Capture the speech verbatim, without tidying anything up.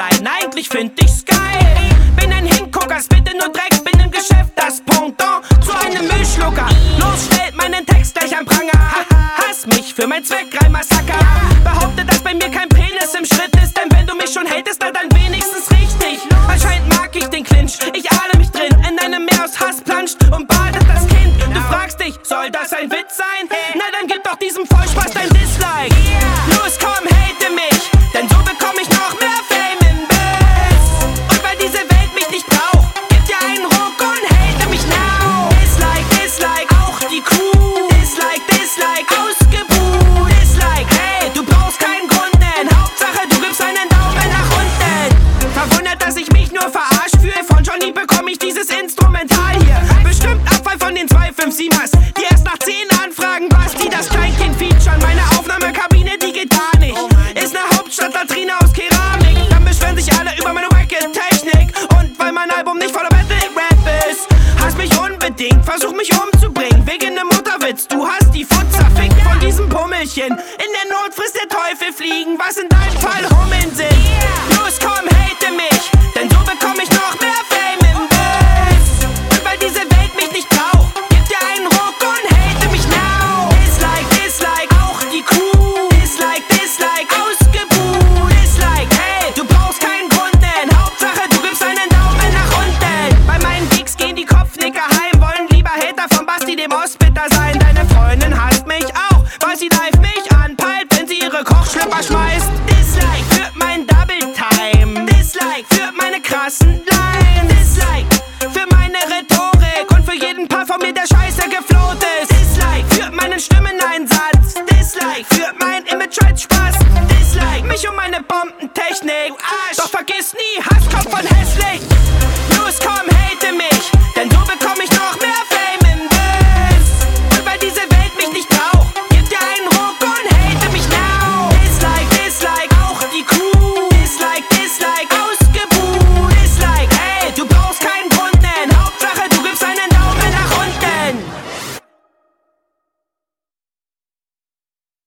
sein, eigentlich find ich's geil. Bin ein Hingucker, bitte nur Dreck, bin im Geschäft das Pendant zu einem Müllschlucker. Los, stellt meinen Text gleich am Pranger. Hass mich für mein Zweckreim-Massaker. Behaupte, dass bei mir kein Penis im Schritt ist, denn wenn du mich schon hatest, dann wenigstens richtig. Anscheinend mag ich den Clinch, ich ahle mich drin, in einem Meer aus Hass planscht und badet das Kind. Du fragst dich, soll das ein Witz sein? Na dann gib doch diesem Vollspaß dein Dislike. Los, komm, hate mich, denn so bekomm ich noch mehr Fame im Biss. Und weil diese Welt mich nicht braucht, gib dir einen Ruck und hate mich now. Dislike, Dislike, auch die Crew. Dislike, Dislike, ausgebuht. Dislike, hey, du brauchst keinen Grund, denn Hauptsache du gibst einen Daumen nach unten. Verwundert, dass ich mich nur verarscht fühle. Von Johnny bekomm ich dieses Instrumental hier. Bestimmt Abfall von den zwei fünf siebers, die erst nach zehn Anfragen, was die das Kleinkind featuren. Meine Aufnahmekabine, die geht gar nicht. Ist ne Hauptstadtlatrine aus Keramik. Dann beschweren sich alle über meine Wacket-Technik. Und weil mein Album nicht voller Battle-Rap ist, hasst mich unbedingt, versuch mich umzubringen. Wegen nem Mutterwitz, du hast die Futzer, fick von diesem Pummelchen. In der Not frisst der Teufel Fliegen, was in deinem Fall Hummeln sind. Los, komm, hate mich, denn so bekomm ich noch mehr Fame im Biss. Und weil diese Welt mich nicht braucht, gib dir einen Ruck und hate mich now. Dislike, Dislike, auch die Crew. Dislike, Dislike, ausgebuht. Dislike, hey, du brauchst keinen Grund, denn Hauptsache du gibst einen Daumen nach unten. Bei meinen Gigs gehen die Kopfnicker heim, wollen lieber Hater von Basti dem Ostbitter sein. Deine Freundin hasst mich auch, weil sie live mich anpeilt, wenn sie ihre Kochschlipper schmeißt. Dislike für mein Double Time. Dislike für meine krassen Lines. Dislike für meine Rhetorik und für jeden Paar von mir, der scheiße gefloht ist. Dislike für meinen Stimmeneinsatz. Dislike für mein Image als Spaß. Dislike mich und meine Bombentechnik. Doch vergiss nie, Hass kommt von hässlich. Los, komm,